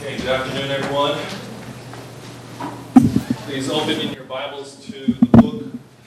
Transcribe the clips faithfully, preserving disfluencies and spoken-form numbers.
Okay, good afternoon, everyone. Please open in your Bibles to the book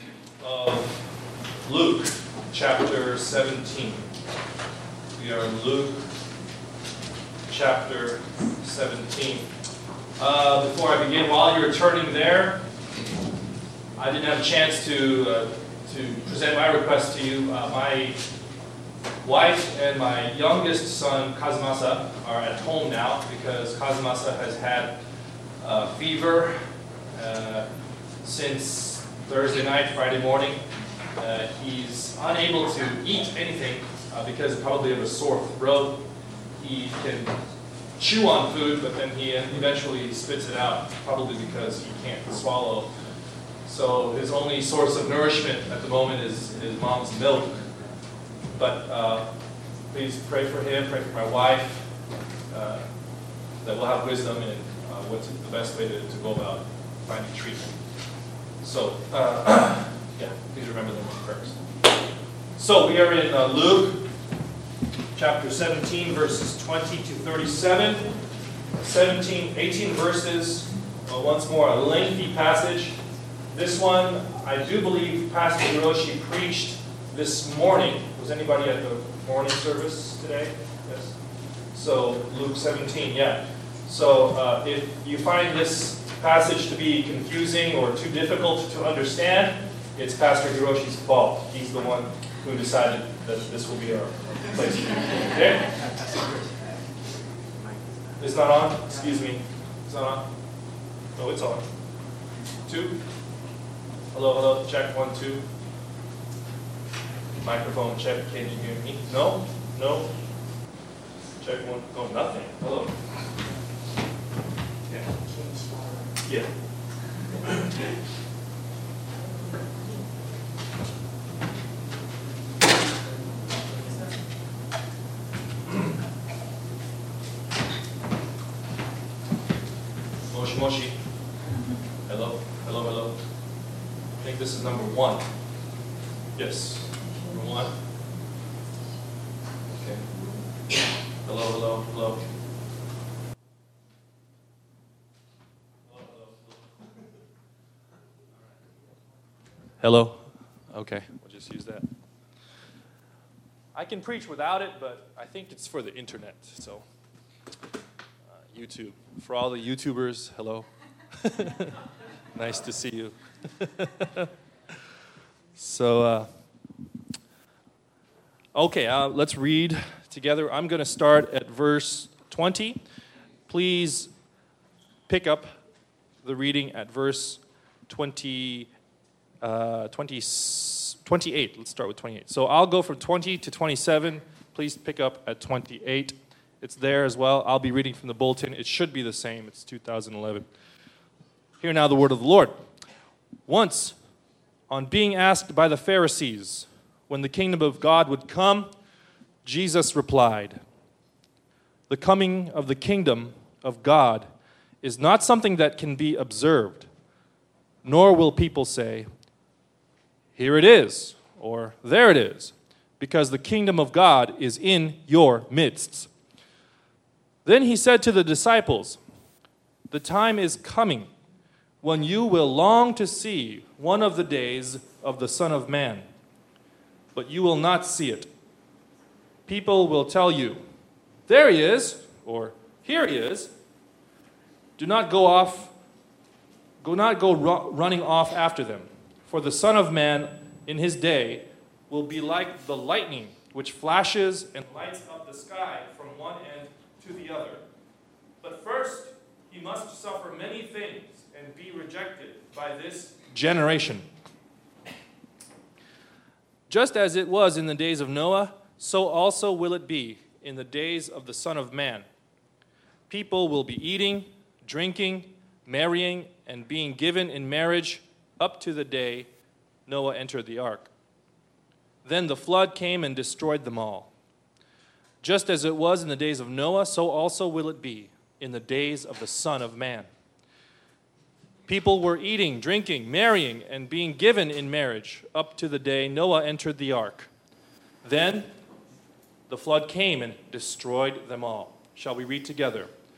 of Luke, chapter seventeen. We are in Luke, chapter seventeen. Uh, before I begin, while you're turning there, I didn't have a chance to uh, to present my request to you. Uh, my wife and my youngest son, Kazumasa, are at home now because Kazumasa has had uh, fever uh, since Thursday night, Friday morning. Uh, he's unable to eat anything uh, because probably of a sore throat. He can chew on food, but then he eventually spits it out, probably because he can't swallow. So his only source of nourishment at the moment is his mom's milk. But uh, please pray for him, pray for my wife, uh, that we'll have wisdom in uh, what's the best way to, to go about finding treatment. So, uh, yeah, please remember them in prayers. So we are in uh, Luke, chapter seventeen, verses twenty to thirty-seven. seventeen, eighteen verses, uh, once more, a lengthy passage. This one, I do believe Pastor Hiroshi preached this morning. Was anybody at the morning service today? Yes. So Luke seventeen, yeah. So uh, if you find this passage to be confusing or too difficult to understand, it's Pastor Hiroshi's fault. He's the one who decided that this will be our place. Okay? It's not on? Excuse me. It's not on? No, it's on. Two? Hello, hello. Check one, two. Microphone check. Can you hear me? No? No? Check one. No, nothing. Hello. Yeah. Yeah. Moshi moshi. Hello. Hello, hello. I think this is number one. Yes. Number one. Okay. Hello, hello, hello. Hello, hello, hello. Hello? Okay, we'll just use that. I can preach without it, but I think it's for the internet, so. Uh, YouTube. For all the YouTubers, hello. Nice to see you. So, uh, okay, uh, let's read together. I'm going to start at verse twenty. Please pick up the reading at verse twenty, uh, twenty, twenty-eight. Let's start with twenty-eight. So I'll go from twenty to twenty-seven. Please pick up at twenty-eight. It's there as well. I'll be reading from the bulletin. It should be the same. It's two thousand eleven. Hear now the word of the Lord. Once, on being asked by the Pharisees when the kingdom of God would come, Jesus replied, "The coming of the kingdom of God is not something that can be observed, nor will people say, 'Here it is,' or 'There it is,' because the kingdom of God is in your midst." Then he said to the disciples, "The time is coming when you will long to see one of the days of the Son of Man, but you will not see it. People will tell you, 'There he is,' or 'Here he is.' Do not go off, go not go ru- running off after them, for the Son of Man in his day will be like the lightning which flashes and lights up the sky from one end to the other. But first he must suffer many things and be rejected by this generation. Just as it was in the days of Noah, so also will it be in the days of the Son of Man. People will be eating, drinking, marrying, and being given in marriage up to the day Noah entered the ark. Then the flood came and destroyed them all. Just as it was in the days of Noah, so also will it be in the days of the Son of Man. People were eating, drinking, marrying, and being given in marriage up to the day Noah entered the ark. Then the flood came and destroyed them all. Shall we read together?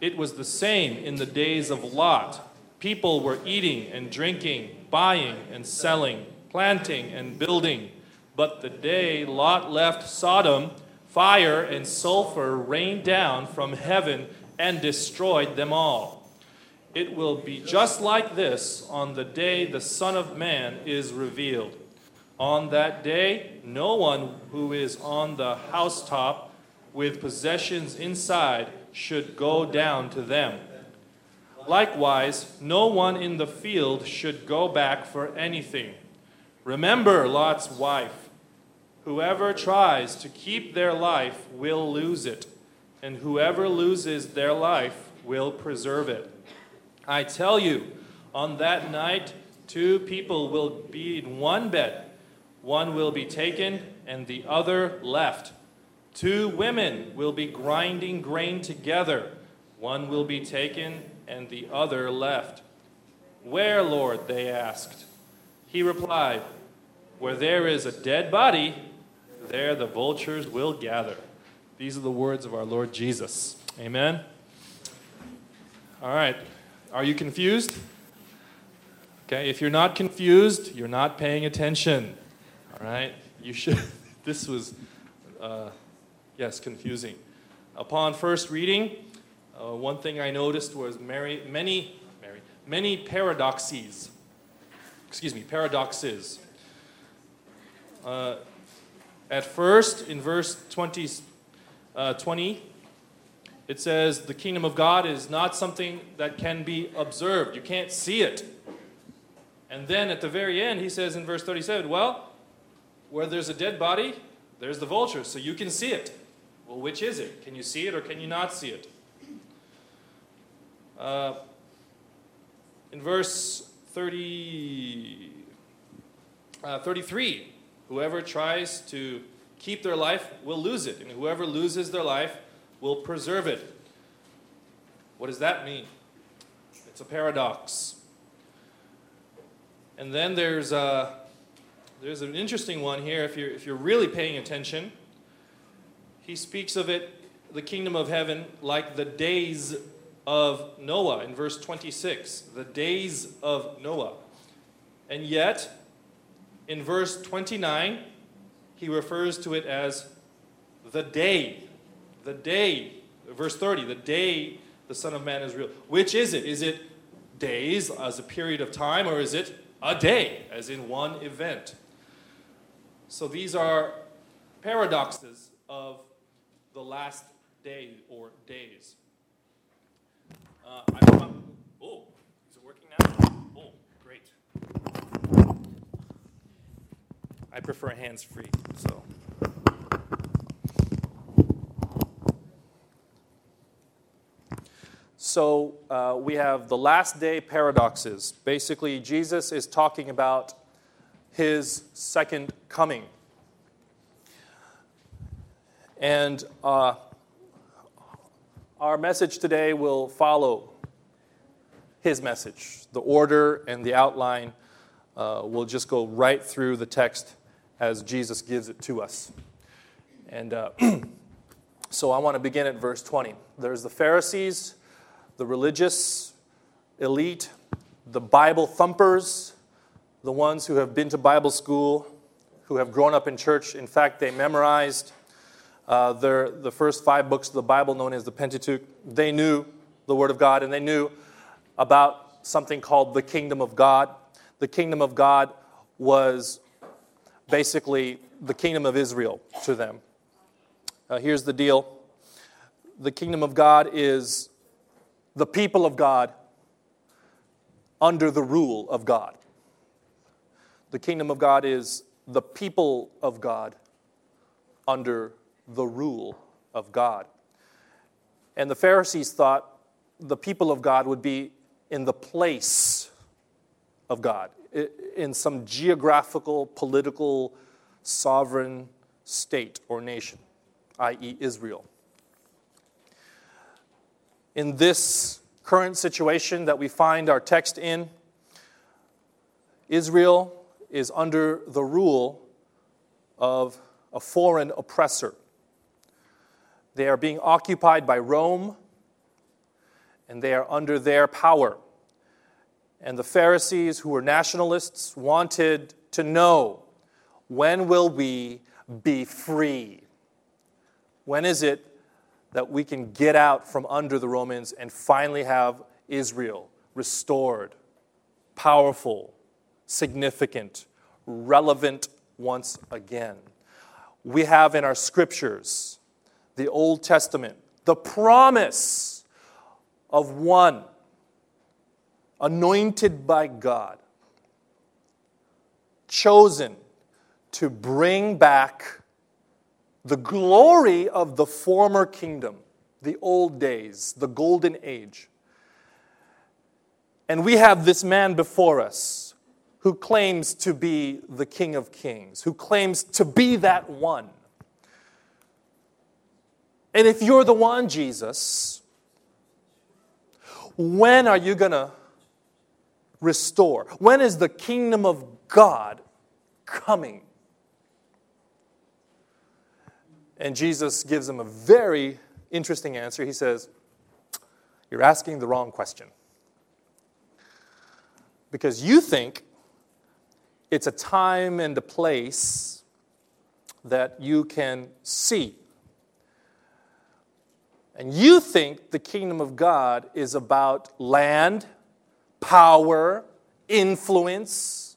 It was the same in the days of Lot. People were eating and drinking, buying and selling, planting and building. But the day Lot left Sodom, fire and sulfur rained down from heaven and destroyed them all. It will be just like this on the day the Son of Man is revealed. On that day, no one who is on the housetop with possessions inside should go down to them. Likewise, no one in the field should go back for anything. Remember Lot's wife. Whoever tries to keep their life will lose it, and whoever loses their life will preserve it. I tell you, on that night, two people will be in one bed. One will be taken and the other left. Two women will be grinding grain together. One will be taken and the other left. Where, Lord? They asked. He replied, where there is a dead body, there the vultures will gather. These are the words of our Lord Jesus. Amen. All right. Are you confused? Okay, if you're not confused, you're not paying attention. All right? You should. This was, uh, yes, confusing. Upon first reading, uh, one thing I noticed was many, many, many paradoxes. Excuse me, paradoxes. Uh, at first, in verse twenty, uh, twenty, it says the kingdom of God is not something that can be observed. You can't see it. And then at the very end, he says in verse thirty-seven, well, where there's a dead body, there's the vulture, so you can see it. Well, which is it? Can you see it or can you not see it? Uh, in verse thirty, uh, thirty-three, whoever tries to keep their life will lose it, and whoever loses their life will preserve it. What does that mean? It's a paradox. And then there's a, there's an interesting one here. If you're, if you're really paying attention, he speaks of it, the kingdom of heaven, like the days of Noah in verse twenty-six. The days of Noah. And yet, in verse twenty-nine, he refers to it as the day. The day, verse thirty, the day the Son of Man is real. Which is it? Is it days as a period of time, or is it a day, as in one event? So these are paradoxes of the last day or days. Uh, I'm, oh, is it working now? Oh, great. I prefer hands-free, so. So uh, we have the last day paradoxes. Basically, Jesus is talking about his second coming. And uh, our message today will follow his message. The order and the outline uh, will just go right through the text as Jesus gives it to us. And uh, so I want to begin at verse twenty. There's the Pharisees, the religious elite, the Bible thumpers, the ones who have been to Bible school, who have grown up in church. In fact, they memorized uh, their, the first five books of the Bible, known as the Pentateuch. They knew the Word of God, and they knew about something called the kingdom of God. The kingdom of God was basically the kingdom of Israel to them. Uh, here's the deal. The kingdom of God is the people of God under the rule of God. The kingdom of God is the people of God under the rule of God. And the Pharisees thought the people of God would be in the place of God, in some geographical, political, sovereign state or nation, that is. Israel. In this current situation that we find our text in, Israel is under the rule of a foreign oppressor. They are being occupied by Rome, and they are under their power. And the Pharisees, who were nationalists, wanted to know, when will we be free? When is it that we can get out from under the Romans and finally have Israel restored, powerful, significant, relevant once again? We have in our scriptures, the Old Testament, the promise of one anointed by God, chosen to bring back the glory of the former kingdom, the old days, the golden age. And we have this man before us who claims to be the King of Kings, who claims to be that one. And if you're the one, Jesus, when are you going to restore? When is the kingdom of God coming? And Jesus gives him a very interesting answer. He says, you're asking the wrong question. Because you think it's a time and a place that you can see. And you think the kingdom of God is about land, power, influence,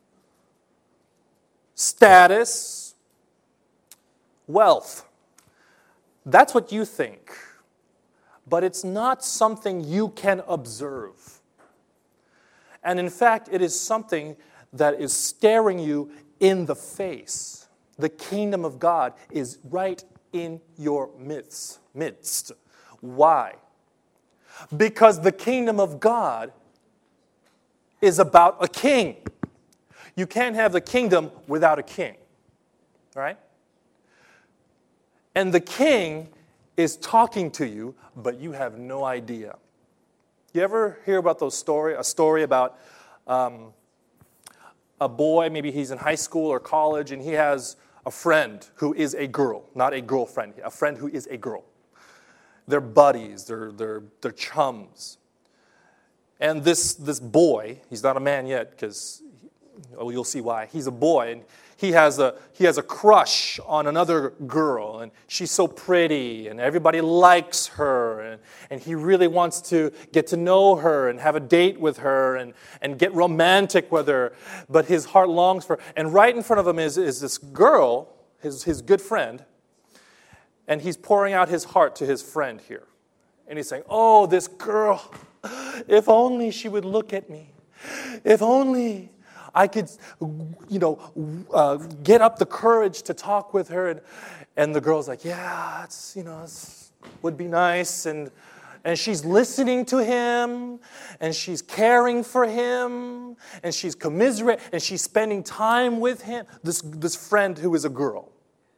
status, wealth. That's what you think. But it's not something you can observe. And in fact, it is something that is staring you in the face. The kingdom of God is right in your midst. midst. Why? Because the kingdom of God is about a king. You can't have the kingdom without a king. Right? And the king is talking to you, but you have no idea. You ever hear about those story? A story about um, a boy, maybe he's in high school or college, and he has a friend who is a girl, not a girlfriend, a friend who is a girl. They're buddies, they're, they're, they're chums. And this, this boy, he's not a man yet, because oh, you'll see why. He's a boy, and he has a, he has a crush on another girl, and she's so pretty, and everybody likes her, and, and he really wants to get to know her and have a date with her and, and get romantic with her, but his heart longs for her. And right in front of him is, is this girl, his, his good friend, and he's pouring out his heart to his friend here. And he's saying, oh, this girl, if only she would look at me. If only I could, you know, uh, get up the courage to talk with her. And, and the girl's like, yeah, it's, you know, it would be nice. And, and she's listening to him, and she's caring for him, and she's commiserating, and she's spending time with him, this, this friend who is a girl.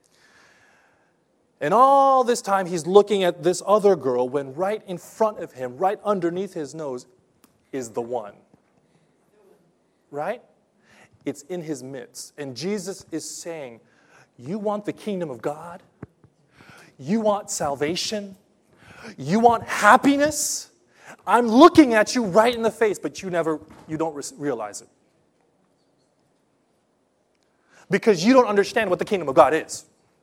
And all this time, he's looking at this other girl when right in front of him, right underneath his nose, is the one. Right? It's in his midst. And Jesus is saying, you want the kingdom of God? You want salvation? You want happiness? I'm looking at you right in the face, but you never, you don't realize it. Because you don't understand what the kingdom of God is.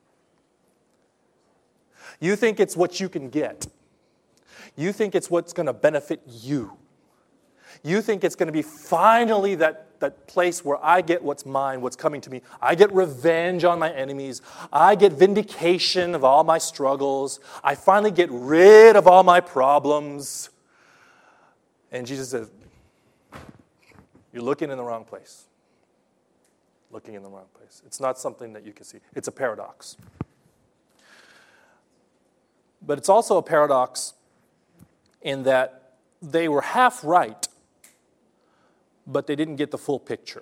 You think it's what you can get. You think it's what's going to benefit you. You think it's going to be finally that, that place where I get what's mine, what's coming to me. I get revenge on my enemies. I get vindication of all my struggles. I finally get rid of all my problems. And Jesus says, you're looking in the wrong place. Looking in the wrong place. It's not something that you can see. It's a paradox. But it's also a paradox in that they were half right, but they didn't get the full picture.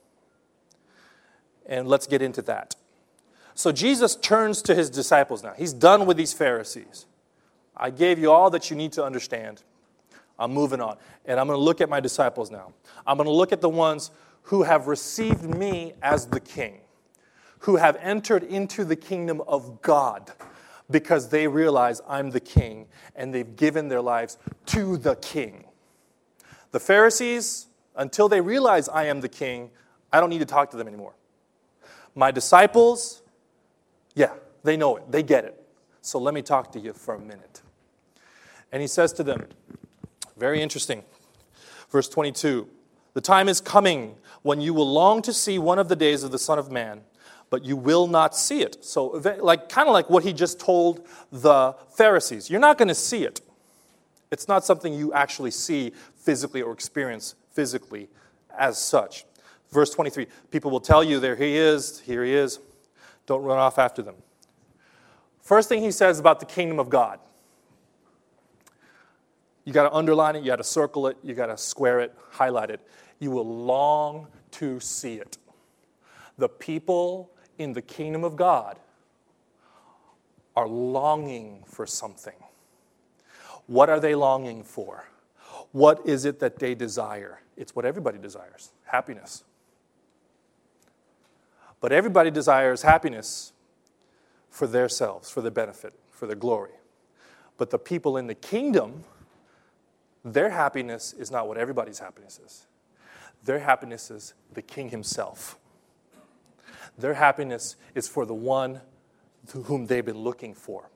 And let's get into that. So Jesus turns to his disciples now. He's done with these Pharisees. I gave you all that you need to understand. I'm moving on. And I'm going to look at my disciples now. I'm going to look at the ones who have received me as the king, who have entered into the kingdom of God because they realize I'm the king, and they've given their lives to the king. The Pharisees, until they realize I am the king, I don't need to talk to them anymore. My disciples, yeah, they know it. They get it. So let me talk to you for a minute. And he says to them, very interesting, verse twenty-two, the time is coming when you will long to see one of the days of the Son of Man, but you will not see it. So like kind of like what he just told the Pharisees. You're not going to see it. It's not something you actually see physically or experience physically as such. Verse twenty-three, people will tell you, there he is, here he is. Don't run off after them. First thing he says about the kingdom of God. You got to underline it, you got to circle it, you got to square it, highlight it. You will long to see it. The people in the kingdom of God are longing for something. What are they longing for? What is it that they desire? It's what everybody desires, happiness. But everybody desires happiness for themselves, for their benefit, for their glory. But the people in the kingdom, their happiness is not what everybody's happiness is. Their happiness is the king himself. Their happiness is for the one to whom they've been looking for.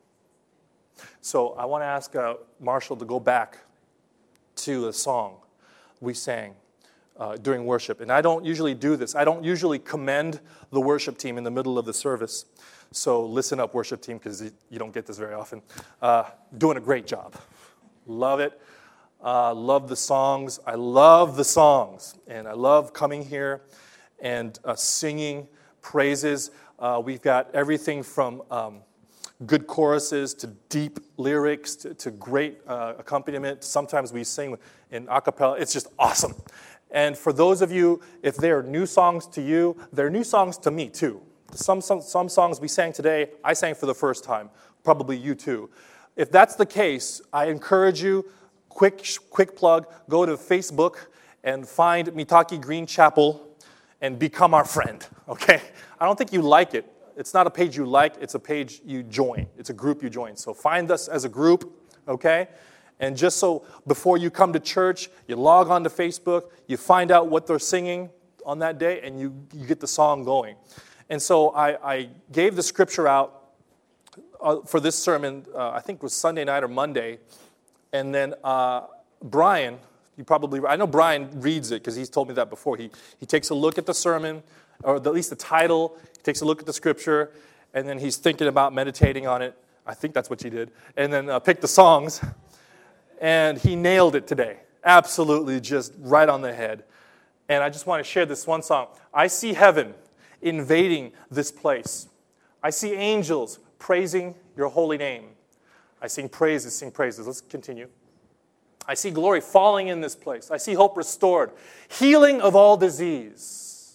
So I want to ask uh, Marshall to go back to a song we sang uh, during worship. And I don't usually do this. I don't usually commend the worship team in the middle of the service. So listen up, worship team, because you don't get this very often. Uh, doing a great job. Love it. Uh, love the songs. I love the songs. And I love coming here and uh, singing praises. Uh, we've got everything from um, good choruses to deep lyrics to, to great uh, accompaniment. Sometimes we sing in a cappella. It's just awesome. And for those of you, if they're new songs to you, they're new songs to me too. Some, some, some songs we sang today, I sang for the first time. Probably you too. If that's the case, I encourage you, quick, quick plug, go to Facebook and find Mitaki Green Chapel and become our friend, okay? I don't think you like it. It's not a page you like, it's a page you join. It's a group you join. So find us as a group, okay? And just so before you come to church, you log on to Facebook, you find out what they're singing on that day, and you, you get the song going. And so I, I gave the scripture out uh, for this sermon, uh, I think it was Sunday night or Monday. And then uh, Brian, you probably, I know Brian reads it because he's told me that before. He, he takes a look at the sermon, or at least the title, he takes a look at the scripture, and then he's thinking about meditating on it. I think that's what he did. And then uh, pick the songs. And he nailed it today. Absolutely just right on the head. And I just want to share this one song. I see heaven invading this place. I see angels praising your holy name. I sing praises, sing praises. Let's continue. I see glory falling in this place. I see hope restored. Healing of all disease.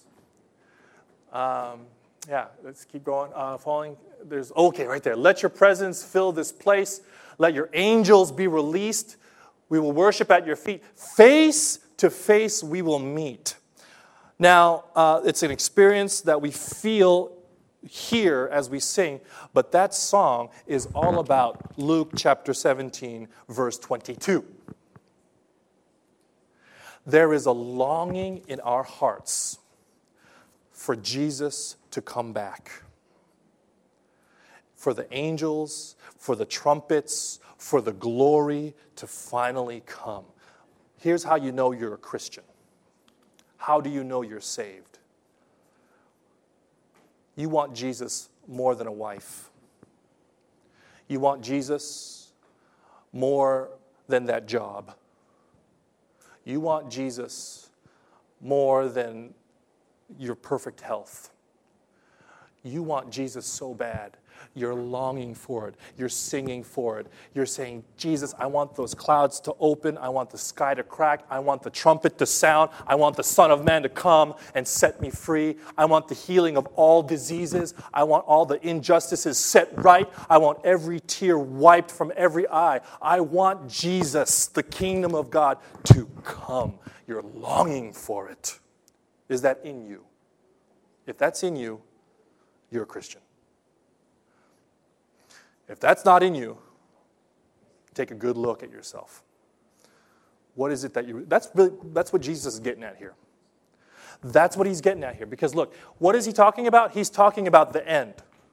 Um, yeah, let's keep going. Uh, falling. There's okay right there. Let your presence fill this place. Let your angels be released. We will worship at your feet. Face to face we will meet. Now, uh, it's an experience that we feel here as we sing, but that song is all about Luke chapter seventeen, verse twenty-two. There is a longing in our hearts for Jesus to come back. For the angels, for the trumpets, for the glory to finally come. Here's how you know you're a Christian. How do you know you're saved? You want Jesus more than a wife. You want Jesus more than that job. You want Jesus more than your perfect health. You want Jesus so bad. You're longing for it. You're singing for it. You're saying, Jesus, I want those clouds to open. I want the sky to crack. I want the trumpet to sound. I want the Son of Man to come and set me free. I want the healing of all diseases. I want all the injustices set right. I want every tear wiped from every eye. I want Jesus, the kingdom of God, to come. You're longing for it. Is that in you? If that's in you, you're a Christian. If that's not in you, take a good look at yourself. What is it that you, that's really, that's what Jesus is getting at here. That's what he's getting at here. Because look, what is he talking about? He's talking about the end.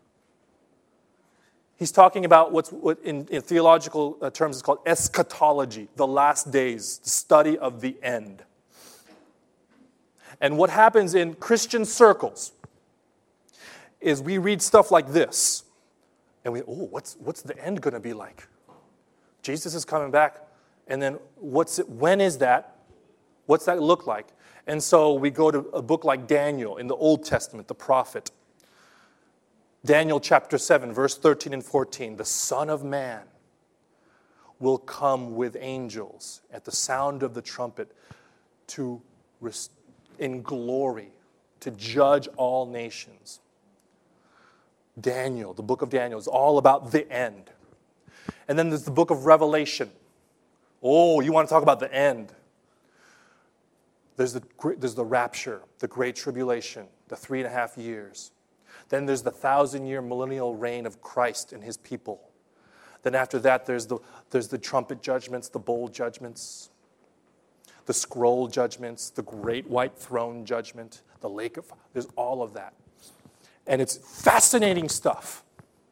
He's talking about what's what in, in theological terms is called eschatology, the last days, the study of the end. And what happens in Christian circles is we read stuff like this, and we, oh, what's what's the end going to be like? Jesus is coming back, and then what's it, when is that? What's that look like? And so we go to a book like Daniel in the Old Testament, the prophet. Daniel chapter seven, verse thirteen and fourteen. The Son of Man will come with angels at the sound of the trumpet to in glory to judge all nations. Daniel, the book of Daniel, is all about the end. And then there's the book of Revelation. Oh, you want to talk about the end. There's the, there's the rapture, the great tribulation, the three and a half years. Then there's the thousand-year millennial reign of Christ and his people. Then after that, there's the, there's the trumpet judgments, the bowl judgments, the scroll judgments, the great white throne judgment, the lake of fire. There's all of that. And it's fascinating stuff.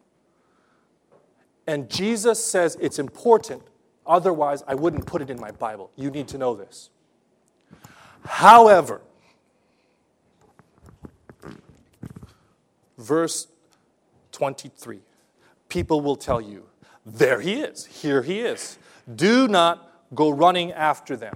And Jesus says it's important, otherwise I wouldn't put it in my Bible. You need to know this. However, verse twenty-three, people will tell you, there he is, here he is. Do not go running after them.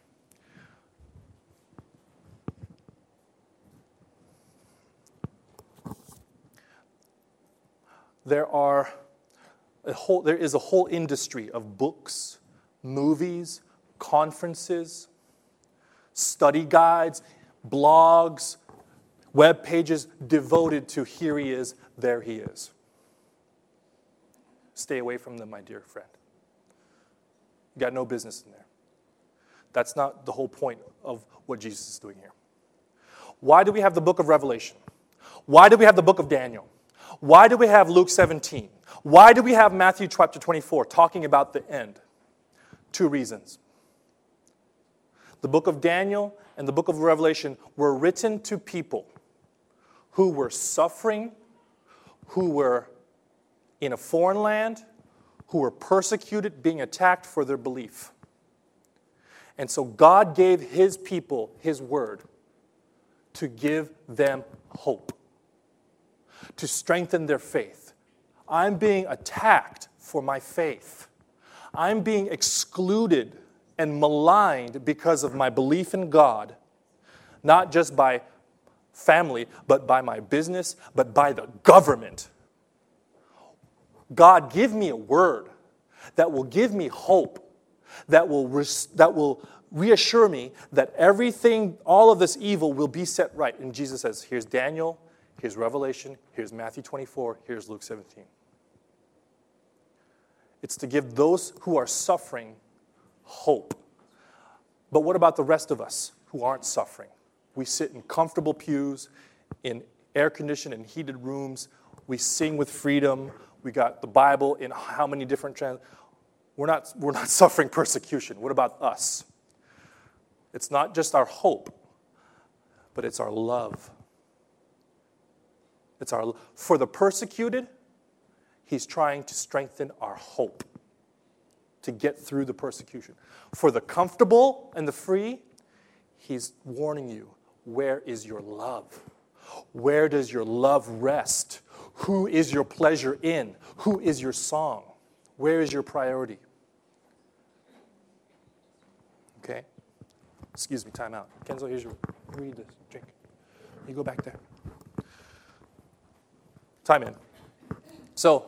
There are a whole, there is a whole industry of books, movies, conferences, study guides, blogs, web pages devoted to here he is, there he is. Stay away from them, my dear friend. You got no business in there. That's not the whole point of what Jesus is doing here. Why do we have the book of Revelation? Why do we have the book of Daniel? Why do we have Luke seventeen? Why do we have Matthew chapter twenty-four talking about the end? Two reasons. The book of Daniel and the book of Revelation were written to people who were suffering, who were in a foreign land, who were persecuted, being attacked for their belief. And so God gave his people his word to give them hope, to strengthen their faith. I'm being attacked for my faith. I'm being excluded and maligned because of my belief in God, not just by family, but by my business, but by the government. God, give me a word that will give me hope, that will, res- that will reassure me that everything, all of this evil will be set right. And Jesus says, here's Daniel, here's Revelation, here's Matthew twenty-four, here's Luke seventeen. It's to give those who are suffering hope. But what about the rest of us who aren't suffering? We sit in comfortable pews, in air-conditioned and heated rooms. We sing with freedom. We got the Bible in how many different trans... We're not, we're not suffering persecution. What about us? It's not just our hope, but it's our love. It's our for the persecuted, he's trying to strengthen our hope to get through the persecution. For the comfortable and the free, he's warning you, where is your love? Where does your love rest? Who is your pleasure in? Who is your song? Where is your priority? Okay? Excuse me, time out. Kenzo, here's your, read this, drink. You go back there. Time in. So,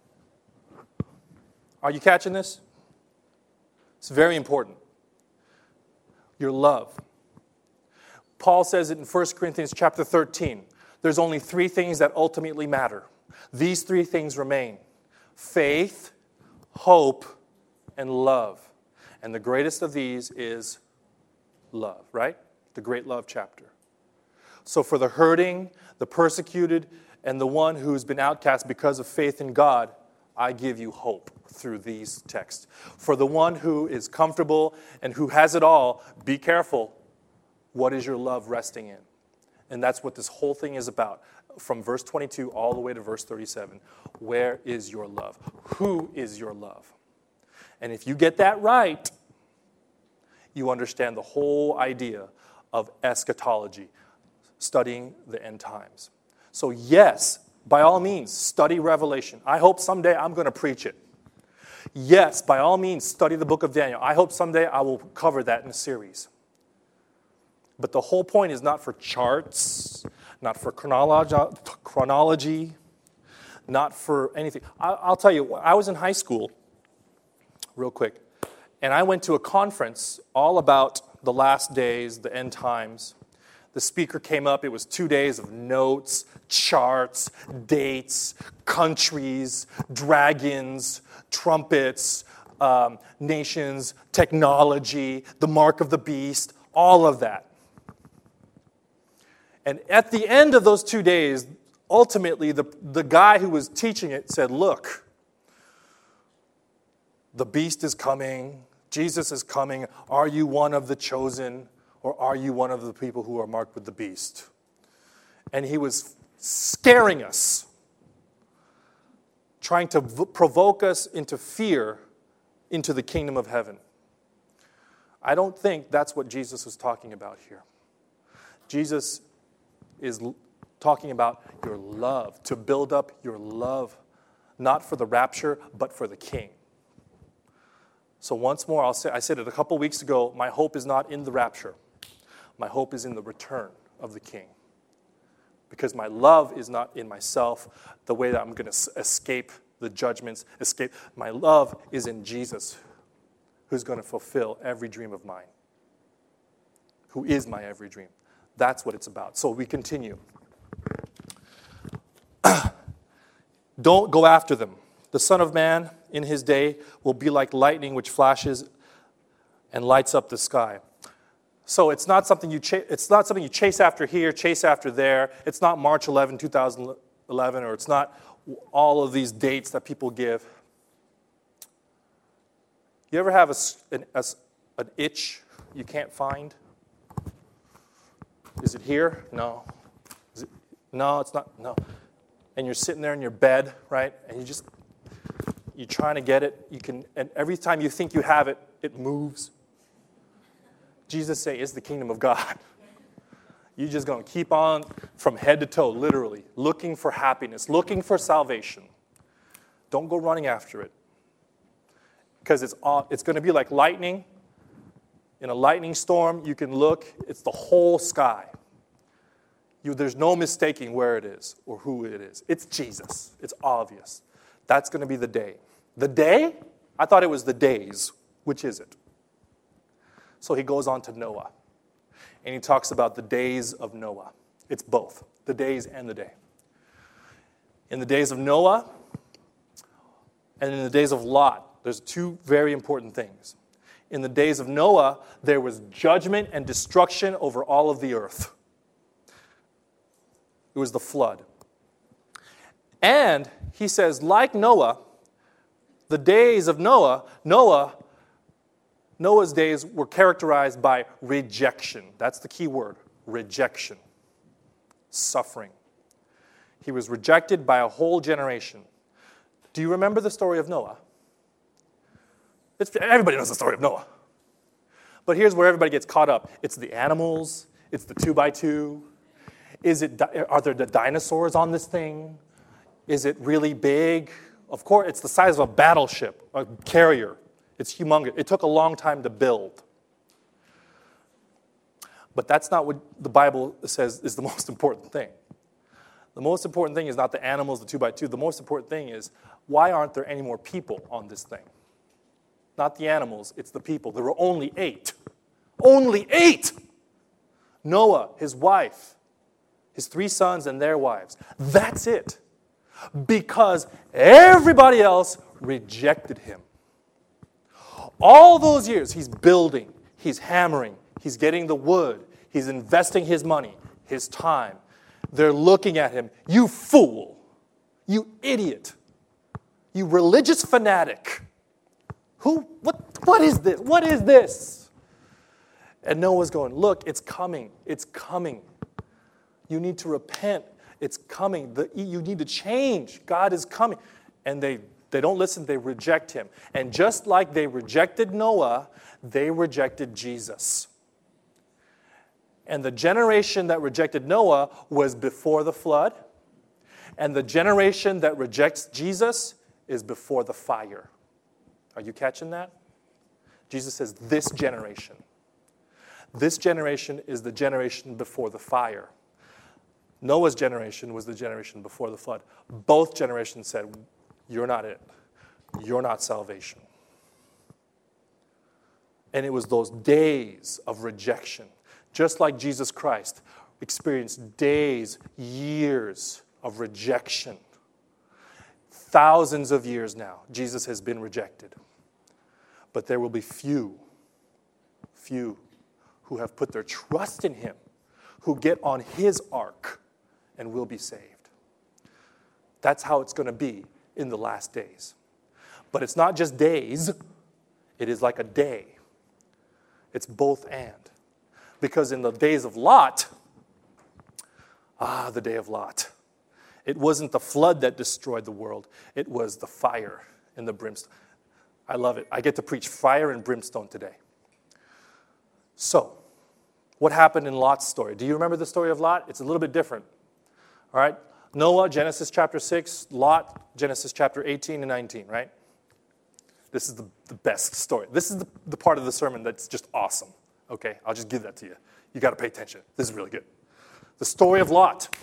are you catching this? It's very important. Your love. Paul says it in First Corinthians chapter thirteen. There's only three things that ultimately matter. These three things remain: faith, hope, and love. And the greatest of these is love, right? The great love chapter. So for the hurting, the persecuted, and the one who's been outcast because of faith in God, I give you hope through these texts. For the one who is comfortable and who has it all, be careful. What is your love resting in? And that's what this whole thing is about. From verse twenty-two all the way to verse thirty-seven. Where is your love? Who is your love? And if you get that right, you understand the whole idea of eschatology, studying the end times. So yes, by all means, study Revelation. I hope someday I'm going to preach it. Yes, by all means, study the book of Daniel. I hope someday I will cover that in a series. But the whole point is not for charts, not for chronology, chronology not for anything. I, I'll tell you, I was in high school, real quick, and I went to a conference all about the last days, the end times. The speaker came up. It was two days of notes, charts, dates, countries, dragons, trumpets, um, nations, technology, the mark of the beast, all of that. And at the end of those two days, ultimately, the, the guy who was teaching it said, look, the beast is coming. Jesus is coming. Are you one of the chosen? Or are you one of the people who are marked with the beast? And he was scaring us, trying to v- provoke us into fear into the kingdom of heaven. I don't think that's what Jesus was talking about here. Jesus is l- talking about your love, to build up your love, not for the rapture, but for the king. So once more, I'll say, I said it a couple weeks ago, my hope is not in the rapture. My hope is in the return of the king. Because my love is not in myself, the way that I'm going to escape the judgments, escape. My love is in Jesus, who's going to fulfill every dream of mine, who is my every dream. That's what it's about. So we continue. Don't go after them. The Son of Man in his day will be like lightning which flashes and lights up the sky. So it's not something you ch- it's not something you chase after here, chase after there. It's not March eleventh, twenty eleven, or it's not all of these dates that people give. You ever have a, an, a, an itch you can't find? Is it here? No. Is it, no, it's not. No. And you're sitting there in your bed, right? And you just, you're trying to get it. You can, and every time you think you have it, it moves. Jesus say, it's the kingdom of God. You're just going to keep on from head to toe, literally, looking for happiness, looking for salvation. Don't go running after it. Because it's, it's going to be like lightning. In a lightning storm, you can look, it's the whole sky. You, there's no mistaking where it is or who it is. It's Jesus. It's obvious. That's going to be the day. The day? I thought it was the days. Which is it? So he goes on to Noah. And he talks about the days of Noah. It's both, the days and the day. In the days of Noah and in the days of Lot, there's two very important things. In the days of Noah, there was judgment and destruction over all of the earth. It was the flood. And he says, like Noah, the days of Noah, Noah, Noah's days were characterized by rejection. That's the key word, rejection, suffering. He was rejected by a whole generation. Do you remember the story of Noah? It's, everybody knows the story of Noah. But here's where everybody gets caught up. It's the animals. It's the two by two. Is it? Are there the dinosaurs on this thing? Is it really big? Of course, it's the size of a battleship, a carrier. It's humongous. It took a long time to build. But that's not what the Bible says is the most important thing. The most important thing is not the animals, the two by two. The most important thing is, why aren't there any more people on this thing? Not the animals, it's the people. There were only eight. Only eight! Noah, his wife, his three sons and their wives. That's it. Because everybody else rejected him. All those years, he's building, he's hammering, he's getting the wood, he's investing his money, his time. They're looking at him, you fool, you idiot. You religious fanatic. Who, what, what is this? What is this? And Noah's going, look, it's coming. It's coming. You need to repent. It's coming. The, you need to change. God is coming. And they, they don't listen. They reject him. And just like they rejected Noah, they rejected Jesus. And the generation that rejected Noah was before the flood. And the generation that rejects Jesus is before the fire. Are you catching that? Jesus says, this generation. This generation is the generation before the fire. Noah's generation was the generation before the flood. Both generations said, you're not it. You're not salvation. And it was those days of rejection, just like Jesus Christ experienced days, years of rejection. Thousands of years now, Jesus has been rejected. But there will be few, few who have put their trust in him, who get on his ark and will be saved. That's how it's going to be in the last days. But it's not just days. It is like a day. It's both and. Because in the days of Lot, ah, the day of Lot, it wasn't the flood that destroyed the world. It was the fire and the brimstone. I love it. I get to preach fire and brimstone today. So, what happened in Lot's story? Do you remember the story of Lot? It's a little bit different. All right? Noah, Genesis chapter six. Lot, Genesis chapter eighteen and nineteen, right? This is the, the best story. This is the, the part of the sermon that's just awesome. Okay? I'll just give that to you. You got to pay attention. This is really good. The story of Lot.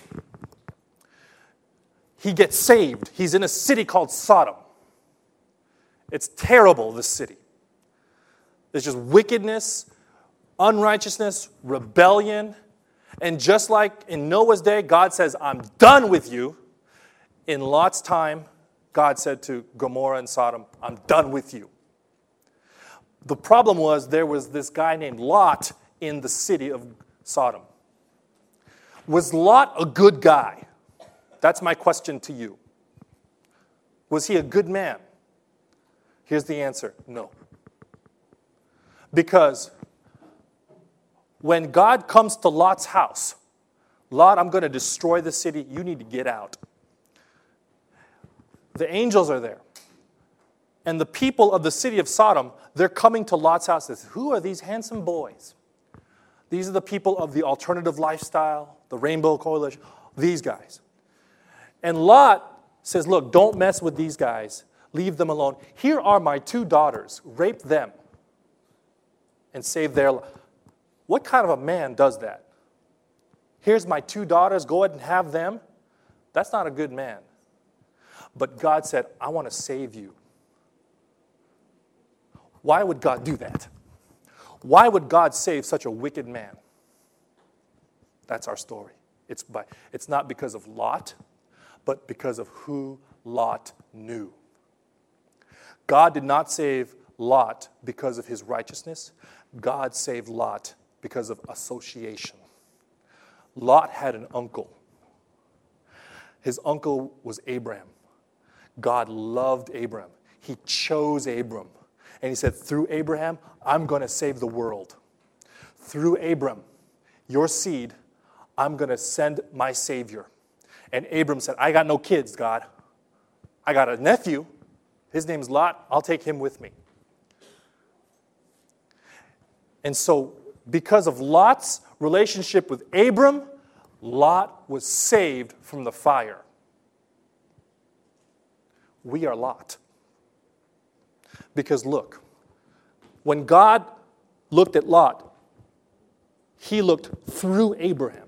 He gets saved. He's in a city called Sodom. It's terrible, this city. There's just wickedness, unrighteousness, rebellion. And just like in Noah's day, God says, I'm done with you. In Lot's time, God said to Gomorrah and Sodom, I'm done with you. The problem was there was this guy named Lot in the city of Sodom. Was Lot a good guy? That's my question to you. Was he a good man? Here's the answer, no. Because when God comes to Lot's house, Lot, I'm going to destroy the city. You need to get out. The angels are there. And the people of the city of Sodom, they're coming to Lot's house. They say, who are these handsome boys? These are the people of the alternative lifestyle, the Rainbow Coalition, these guys. And Lot says, look, don't mess with these guys. Leave them alone. Here are my two daughters. Rape them and save their life. What kind of a man does that? Here's my two daughters. Go ahead and have them. That's not a good man. But God said, I want to save you. Why would God do that? Why would God save such a wicked man? That's our story. It's, by, it's not because of Lot, but because of who Lot knew. God did not save Lot because of his righteousness. God saved Lot because of association. Lot had an uncle. His uncle was Abraham. God loved Abraham. He chose Abram. And he said, through Abraham, I'm going to save the world. Through Abram, your seed, I'm going to send my Savior. And Abram said, I got no kids, God. I got a nephew. His name's Lot. I'll take him with me. And so, because of Lot's relationship with Abram, Lot was saved from the fire. We are Lot. Because look, when God looked at Lot, he looked through Abraham.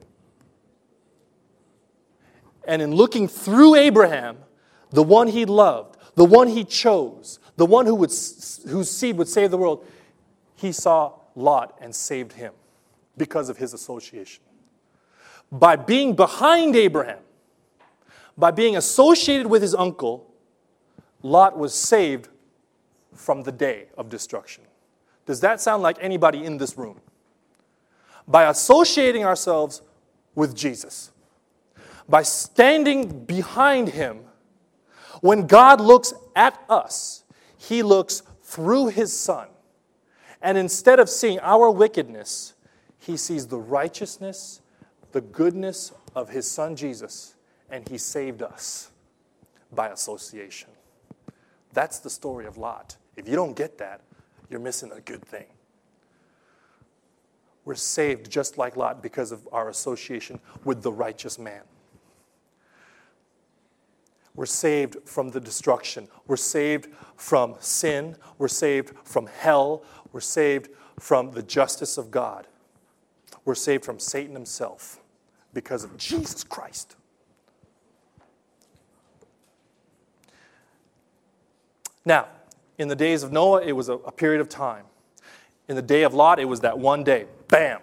And in looking through Abraham, the one he loved, the one he chose, the one who would, whose seed would save the world, he saw Lot and saved him because of his association. By being behind Abraham, by being associated with his uncle, Lot was saved from the day of destruction. Does that sound like anybody in this room? By associating ourselves with Jesus, by standing behind him, When God looks at us, he looks through his Son. And instead of seeing our wickedness, he sees the righteousness, the goodness of his Son Jesus, and he saved us by association. That's the story of Lot. If you don't get that, you're missing a good thing. We're saved just like Lot because of our association with the righteous man. We're saved from the destruction. We're saved from sin. We're saved from hell. We're saved from the justice of God. We're saved from Satan himself because of Jesus Christ. Now, in the days of Noah, it was a, a period of time. In the day of Lot, it was that one day. Bam!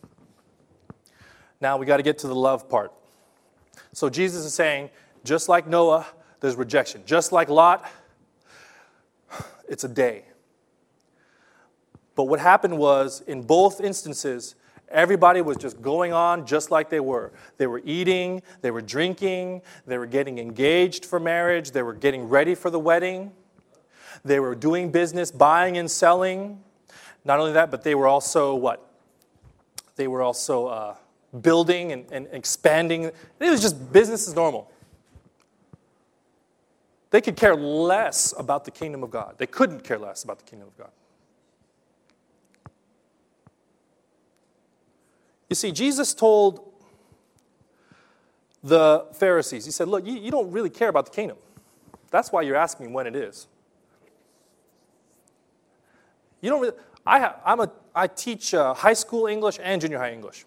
Now we got to get to the love part. So Jesus is saying, just like Noah, there's rejection. Just like Lot, it's a day. But what happened was, in both instances, everybody was just going on just like they were. They were eating, they were drinking, they were getting engaged for marriage, they were getting ready for the wedding. They were doing business, buying and selling. Not only that, but they were also what? They were also uh, building and, and expanding. It was just business as normal. They could care less about the kingdom of God. They couldn't care less about the kingdom of God. You see, Jesus told the Pharisees, he said, look, you, you don't really care about the kingdom. That's why you're asking me when it is. You don't really, I, have, I'm a, I teach uh, high school English and junior high English.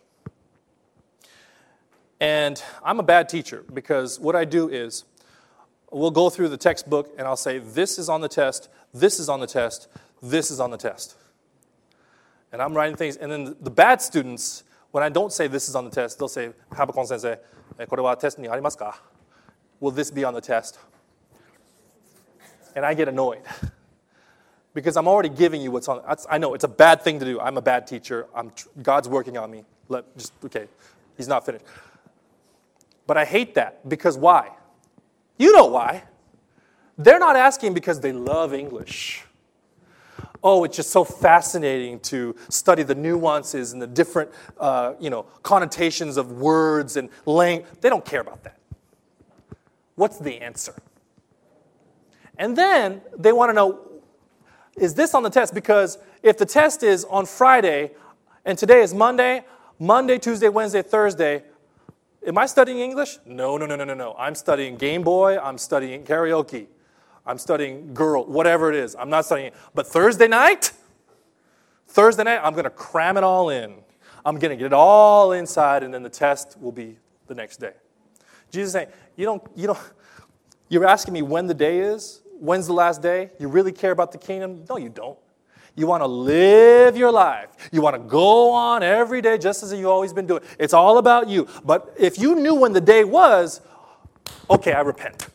And I'm a bad teacher because what I do is we'll go through the textbook and I'll say, this is on the test, this is on the test, this is on the test. And I'm writing things. And then the, the bad students, when I don't say this is on the test, they'll say, Habakon sensei, これはテストにありますか? Will this be on the test? And I get annoyed. Because I'm already giving you what's on. I know it's a bad thing to do. I'm a bad teacher. I'm, God's working on me. Let just okay, he's not finished. But I hate that because why? You know why? They're not asking because they love English. Oh, it's just so fascinating to study the nuances and the different, uh, you know, connotations of words and language. They don't care about that. What's the answer? And then they want to know, is this on the test? Because if the test is on Friday and today is Monday, Monday, Tuesday, Wednesday, Thursday, am I studying English? No, no, no, no, no, no. I'm studying Game Boy. I'm studying karaoke. I'm studying girl, whatever it is. I'm not studying it. But Thursday night, Thursday night, I'm going to cram it all in. I'm going to get it all inside, and then the test will be the next day. Jesus is saying, you don't, you don't, you're asking me when the day is? When's the last day? You really care about the kingdom? No, you don't. You want to live your life. You want to go on every day just as you've always been doing. It's all about you. But if you knew when the day was, okay, I repent.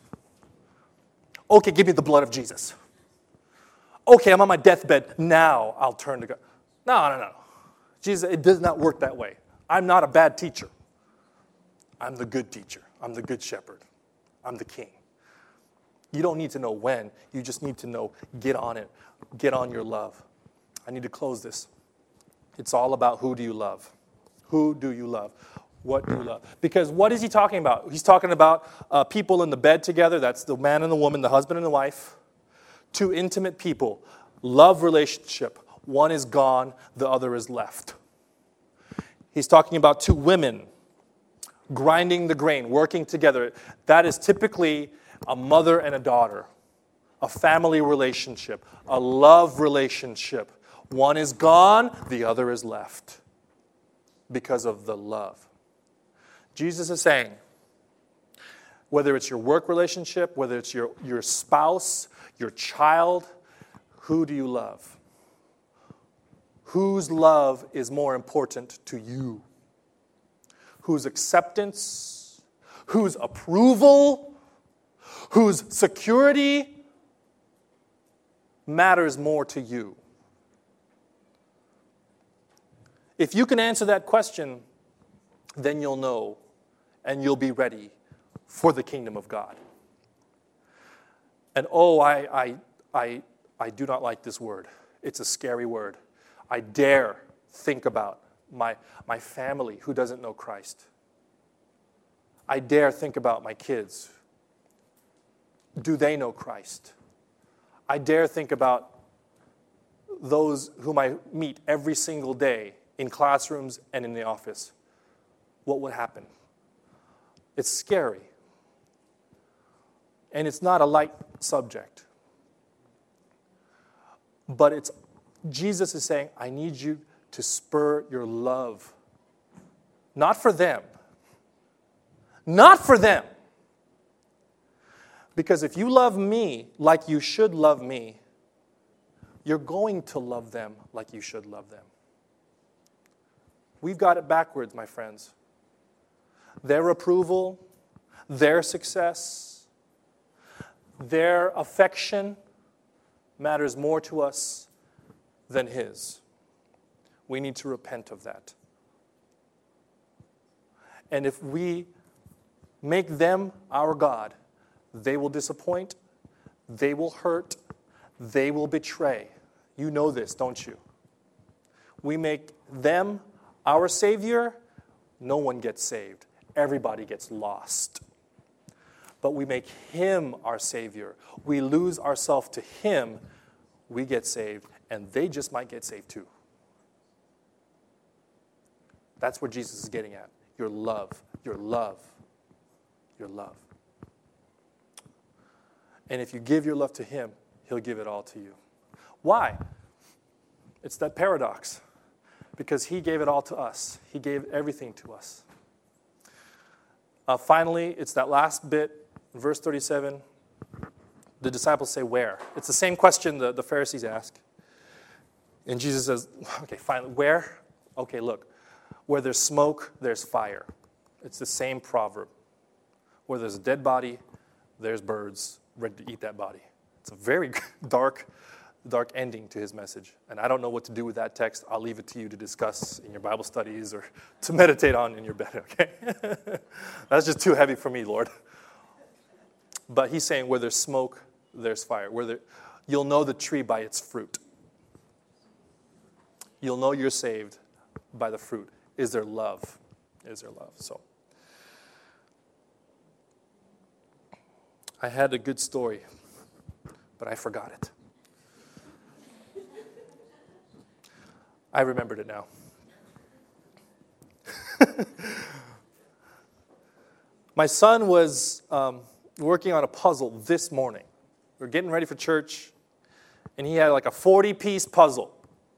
Okay, give me the blood of Jesus. Okay, I'm on my deathbed. Now I'll turn to God. No, no, no. Jesus, it does not work that way. I'm not a bad teacher. I'm the good teacher. I'm the good shepherd. I'm the king. You don't need to know when. You just need to know, get on it. Get on your love. I need to close this. It's all about who do you love? Who do you love? What do you love? Because what is he talking about? He's talking about uh, people in the bed together. That's the man and the woman, the husband and the wife. Two intimate people. Love relationship. One is gone. The other is left. He's talking about two women grinding the grain, working together. That is typically a mother and a daughter, a family relationship, a love relationship. One is gone, the other is left because of the love. Jesus is saying, whether it's your work relationship, whether it's your, your spouse, your child, who do you love? Whose love is more important to you? Whose acceptance? Whose approval? Whose security matters more to you? If you can answer that question, then you'll know and you'll be ready for the kingdom of God. And oh, I, I, I, I do not like this word. It's a scary word. I dare think about my, my family who doesn't know Christ. I dare think about my kids. Do they know Christ? I dare think about those whom I meet every single day in classrooms and in the office. What would happen? It's scary. And it's not a light subject. But it's Jesus is saying, I need you to spur your love. Not for them. Not for them. Because if you love me like you should love me, you're going to love them like you should love them. We've got it backwards, my friends. Their approval, their success, their affection matters more to us than His. We need to repent of that. And if we make them our God, they will disappoint, they will hurt, they will betray. You know this, don't you? We make them our Savior, no one gets saved. Everybody gets lost. But we make Him our Savior. We lose ourselves to Him, we get saved, and they just might get saved too. That's where Jesus is getting at. Your love, your love, your love. And if you give your love to Him, He'll give it all to you. Why? It's that paradox. Because He gave it all to us. He gave everything to us. Uh, finally, it's that last bit, verse thirty-seven. The disciples say, where? It's the same question the, the Pharisees ask. And Jesus says, okay, finally, where? Okay, look. Where there's smoke, there's fire. It's the same proverb. Where there's a dead body, there's birds ready to eat that body. It's a very dark, dark ending to His message. And I don't know what to do with that text. I'll leave it to you to discuss in your Bible studies or to meditate on in your bed, okay? That's just too heavy for me, Lord. But He's saying where there's smoke, there's fire. Where there, you'll know the tree by its fruit. You'll know you're saved by the fruit. Is there love? Is there love? So, I had a good story, but I forgot it. I remembered it now. My son was um, working on a puzzle this morning. We were getting ready for church, and he had like a forty-piece puzzle.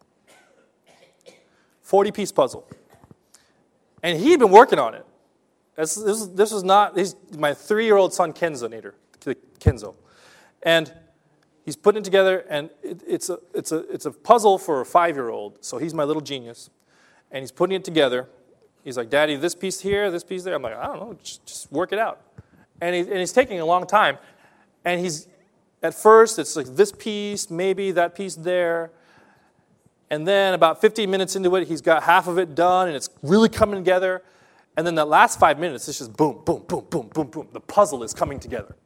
forty-piece puzzle. And he'd been working on it. This, this, this was not, he's my three-year-old son, Kenzo, Nader, Kenzo. And he's putting it together, and it, it's, a, it's, a, it's a puzzle for a five-year-old, so he's my little genius. And he's putting it together. He's like, Daddy, this piece here, this piece there. I'm like, I don't know, just, just work it out. And, he, and he's taking a long time. And he's, at first, it's like this piece, maybe that piece there. And then about fifteen minutes into it, he's got half of it done, and it's really coming together. And then that last five minutes, it's just boom, boom, boom, boom, boom, boom. The puzzle is coming together.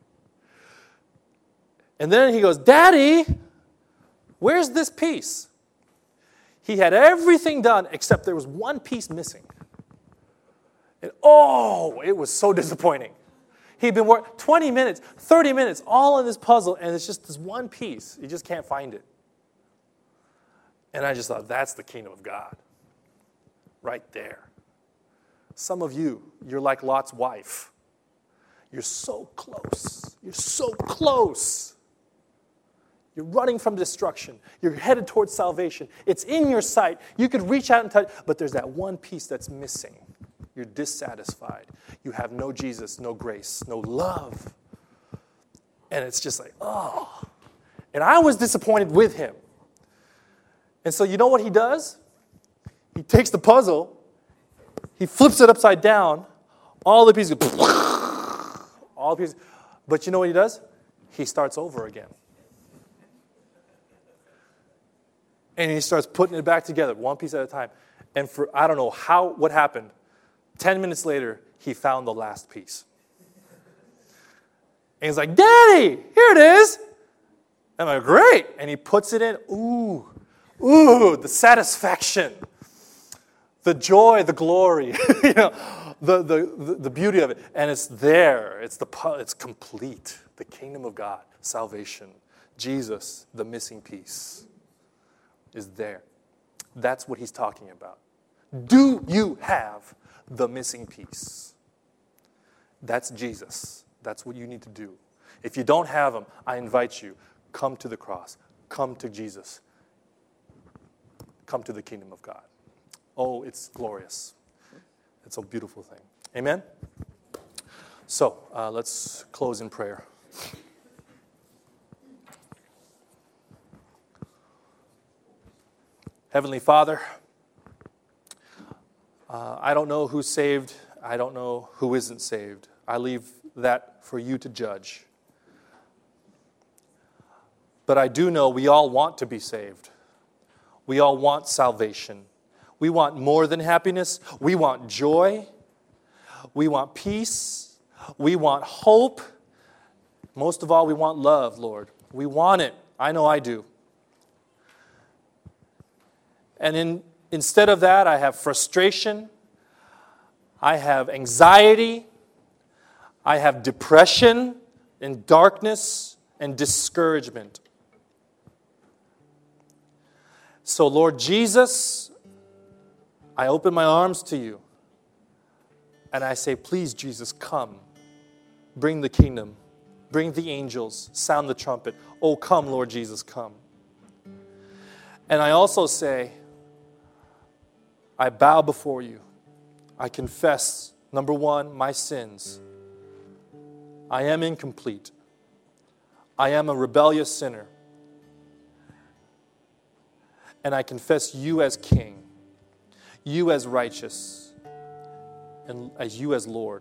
And then he goes, Daddy, where's this piece? He had everything done except there was one piece missing. And oh, it was so disappointing. He'd been working twenty minutes, thirty minutes, all in this puzzle, and it's just this one piece. You just can't find it. And I just thought, that's the kingdom of God. Right there. Some of you, you're like Lot's wife. You're so close. You're so close. You're running from destruction. You're headed towards salvation. It's in your sight. You could reach out and touch, but there's that one piece that's missing. You're dissatisfied. You have no Jesus, no grace, no love. And it's just like, oh. And I was disappointed with him. And so you know what he does? He takes the puzzle, he flips it upside down, all the pieces go, all the pieces. But you know what he does? He starts over again. And he starts putting it back together, one piece at a time. And for, I don't know how, what happened, ten minutes later, he found the last piece. And he's like, Daddy, here it is. I'm like, great. And he puts it in. Ooh, ooh, the satisfaction, the joy, the glory, you know, the, the, the beauty of it. And it's there. It's, the, it's complete. The kingdom of God, salvation, Jesus, the missing piece, is there. That's what he's talking about. Do you have the missing piece? That's Jesus. That's what you need to do. If you don't have him, I invite you, come to the cross. Come to Jesus. Come to the kingdom of God. Oh, it's glorious. It's a beautiful thing. Amen? So, uh, let's close in prayer. Heavenly Father, uh, I don't know who's saved. I don't know who isn't saved. I leave that for you to judge. But I do know we all want to be saved. We all want salvation. We want more than happiness. We want joy. We want peace. We want hope. Most of all, we want love, Lord. We want it. I know I do. And in, instead of that, I have frustration. I have anxiety. I have depression and darkness and discouragement. So, Lord Jesus, I open my arms to you. And I say, please, Jesus, come. Bring the kingdom. Bring the angels. Sound the trumpet. Oh, come, Lord Jesus, come. And I also say, I bow before you. I confess, number one, my sins. I am incomplete. I am a rebellious sinner. And I confess you as King, you as righteous, and as you as Lord.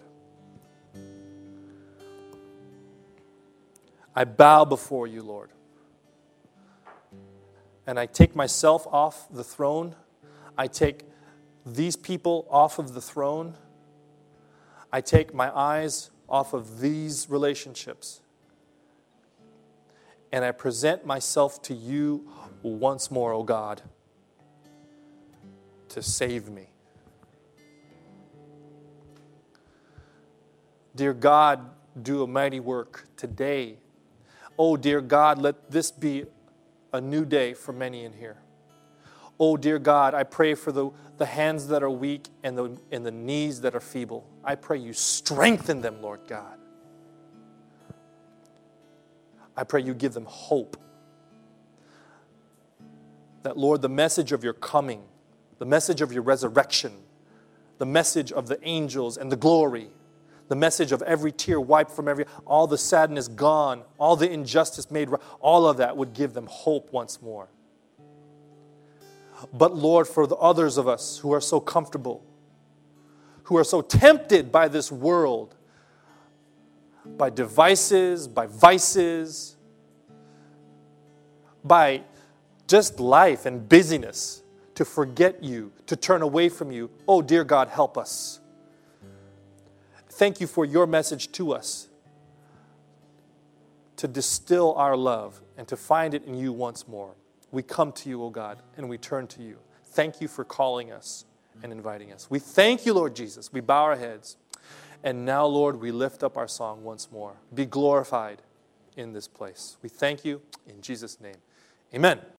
I bow before you, Lord. And I take myself off the throne. I take these people off of the throne. I take my eyes off of these relationships. And I present myself to you once more, O God, to save me. Dear God, do a mighty work today. Oh, dear God, let this be a new day for many in here. Oh, dear God, I pray for the, the hands that are weak and the, and the knees that are feeble. I pray you strengthen them, Lord God. I pray you give them hope. That, Lord, the message of your coming, the message of your resurrection, the message of the angels and the glory, the message of every tear wiped from every, all the sadness gone, all the injustice made right, all of that would give them hope once more. But Lord, for the others of us who are so comfortable, who are so tempted by this world, by devices, by vices, by just life and busyness, to forget you, to turn away from you. Oh, dear God, help us. Thank you for your message to us, to distill our love and to find it in you once more. We come to you, O God, and we turn to you. Thank you for calling us and inviting us. We thank you, Lord Jesus. We bow our heads. And now, Lord, we lift up our song once more. Be glorified in this place. We thank you in Jesus' name. Amen.